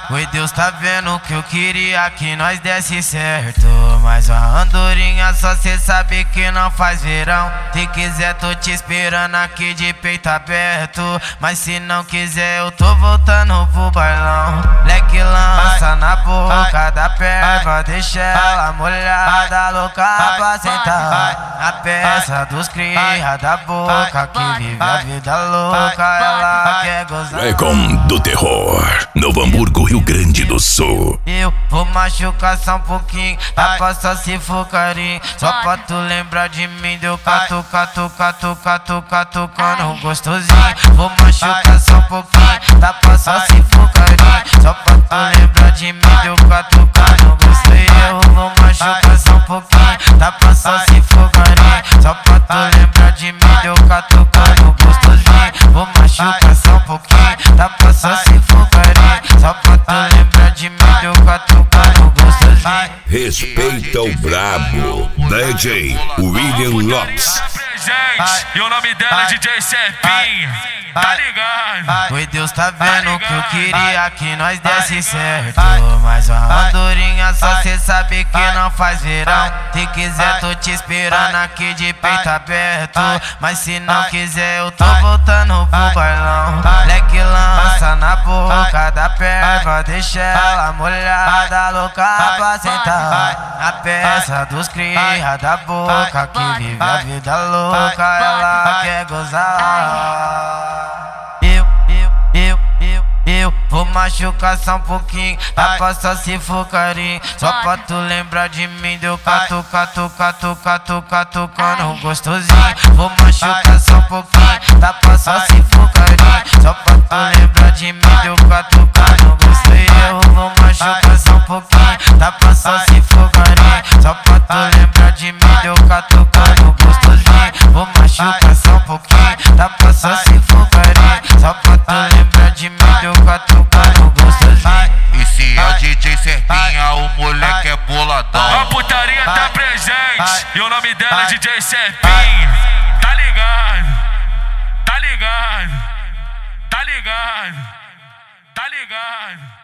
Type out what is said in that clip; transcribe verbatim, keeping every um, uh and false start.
Oi, Deus tá vendo que eu queria que nós desse certo, mas a andorinha só cê sabe que não faz verão. Se quiser tô te esperando aqui de peito aberto, mas se não quiser eu tô voltando pro bailão. Leque lança na boca da perva, deixa ela molhada, louca pra sentar. A peça dos cria da boca que vive a vida louca, ela quer gozar. Recon do Terror, Novo Hamburgo, Rio Grande do Sul. Eu vou machucar só um pouquinho, dá pra só se for carinho. Só pra tu lembrar de mim, deu catu, catu, catu, catu, catucando gostosinho. Vou machucar só um pouquinho, dá pra só se for carinho. Só pra tu lembrar de mim, deu catucando gostosinho. Eu vou machucar só um pouquinho, dá pra só se for carinho. Só pra tu lembrar de mim, deu catucando gostosinho. Vou machucar só um pouquinho, dá pra só se for carinho. Só pra tu lembrar de mim, deu catucando gostosinho. Respeita o brabo, D J William Lopes. E o nome dela é D J Serpinho, tá ligado? Oi, Deus tá vendo que eu queria que nós desse certo, mas a andorinha só cê sabe que não faz verão. Se quiser tô te esperando aqui de peito aberto, mas se não quiser eu tô voltando pro bailão. Leque lança na boca da perva, deixa ela molhada, louca pra sentar. A peça dos cria da boca que vive a vida louca, ela quer gozar. Eu, eu, eu, eu, eu vou machucar só um pouquinho, dá pra só se for carinho. Só pra tu lembrar de mim, deu catu, catu, catu, catu, catucando gostosinho. Vou machucar só um pouquinho, dá pra só se for carinho. Só pra tu lembrar de mim, deu catucando gostosinho. Eu vou machucar só um pouquinho, dá pra só se for carinho. Só pra tu lembrar de mim, deu catucando gostosinho. Vou machucar só um pouquinho, dá pra só se for carinho. Só pra tu lembrar de mim, deu catucando gostosinho. E se é o D J Serpinha, o moleque é boladão. A putaria tá presente, e o nome dela é D J Serpinho, tá ligado? Tá ligado? Tá ligado? Tá ligado?